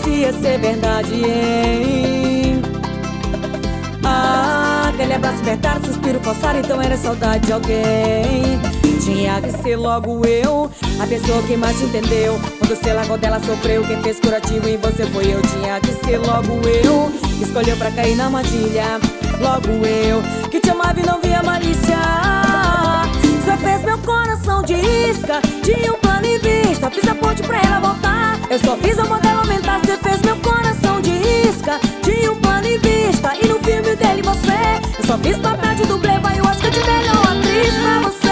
podia ser verdade, hein? Aquele abraço apertado, suspiro forçado, então era saudade de alguém. Tinha que ser logo eu, a pessoa que mais te entendeu. Quando você largou dela sofreu, quem fez curativo em você foi eu. Tinha que ser logo eu, escolheu pra cair na armadilha. Logo eu, que te amava e não via malícia. Você fez meu coração de isca, tinha um plano em vista. Fiz a ponte pra ela voltar, eu só fiz a modelo aumentar. Você fez meu coração de isca, tinha um plano em vista. E no filme dele você, eu só fiz papel de dublê. Vai o Oscar de melhor atriz pra você,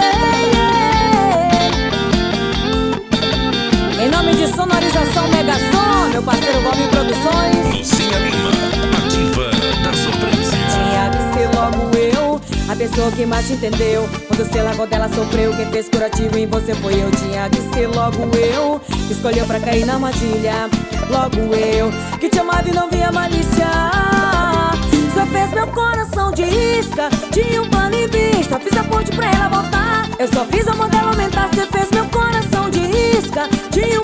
Em nome de Sonorização Megasom, meu parceiro Valmir Produções. Lucinha Lima, ativa da sofrência. Tinha que ser logo eu, a pessoa que mais te entendeu. Quando você largou dela sofreu, quem fez curativo em você foi eu. Tinha que ser logo eu, que escolheu pra cair na armadilha. Logo eu, que te amava e não via malícia. Você fez meu coração de isca, tinha um plano em vista. Fiz a ponte pra ela voltar, eu só fiz a modelo aumentar. Você fez meu coração de isca, tinha